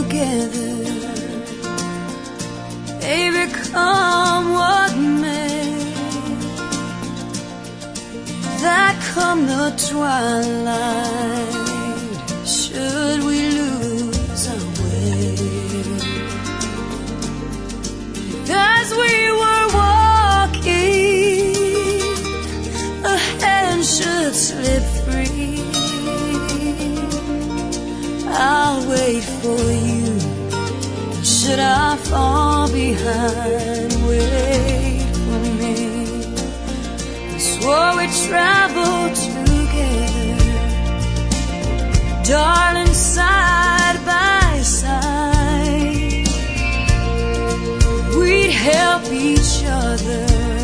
together, baby, come what may. That come the twilight, should we lose our way, as we were walking, a hand should slip free. I'll wait for you. Should I fall behind, wait for me. We swore we'd travel together, darling, side by side. We'd help each other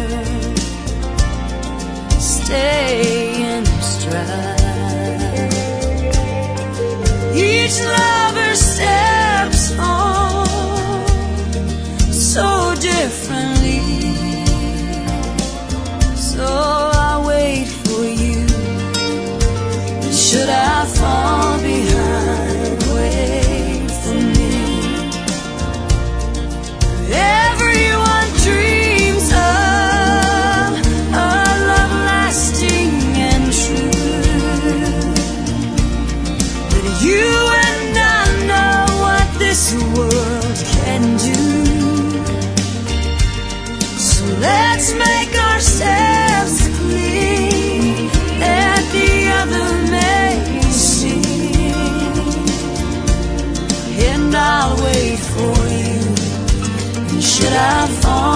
stay in stride. Each lover steps on so differently, so I'll wait for you. Should I fall behind, wait for me. Everyone dreams of a love lasting and true, but you and I know what this world can do. So let's make ourselves clean, that the other may see. And I'll wait for you. And should I fall